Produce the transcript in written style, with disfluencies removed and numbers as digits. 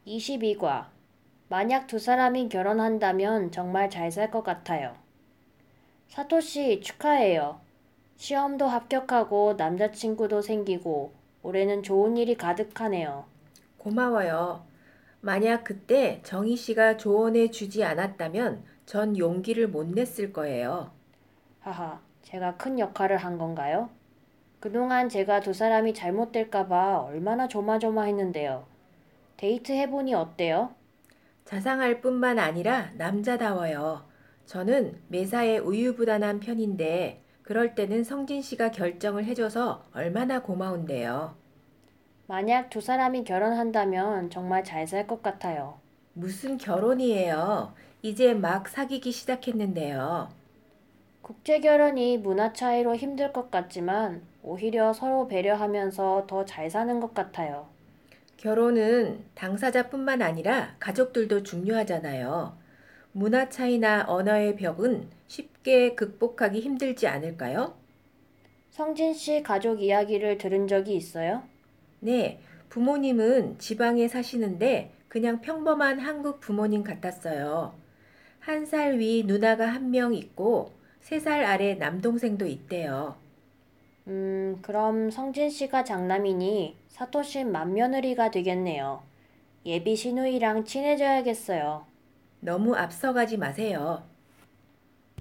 22과. 만약 두 사람이 결혼한다면 정말 잘 살 것 같아요. 사토씨 축하해요. 시험도 합격하고 남자친구도 생기고 올해는 좋은 일이 가득하네요. 고마워요. 만약 그때 정희 씨가 조언해 주지 않았다면 전 용기를 못 냈을 거예요. 하하, 제가 큰 역할을 한 건가요? 그동안 제가 두 사람이 잘못될까 봐 얼마나 조마조마했는데요. 데이트 해보니 어때요? 자상할 뿐만 아니라 남자다워요. 저는 매사에 우유부단한 편인데 그럴 때는 성진 씨가 결정을 해줘서 얼마나 고마운데요. 만약 두 사람이 결혼한다면 정말 잘 살 것 같아요. 무슨 결혼이에요. 이제 막 사귀기 시작했는데요. 국제 결혼이 문화 차이로 힘들 것 같지만 오히려 서로 배려하면서 더 잘 사는 것 같아요. 결혼은 당사자뿐만 아니라 가족들도 중요하잖아요. 문화 차이나 언어의 벽은 쉽게 극복하기 힘들지 않을까요? 성진 씨 가족 이야기를 들은 적이 있어요? 네, 부모님은 지방에 사시는데 그냥 평범한 한국 부모님 같았어요. 1살 위 누나가 한 명 있고 3살 아래 남동생도 있대요. 그럼 성진 씨가 장남이니 사토신 맏며느리가 되겠네요. 예비 시누이랑 친해져야겠어요. 너무 앞서가지 마세요.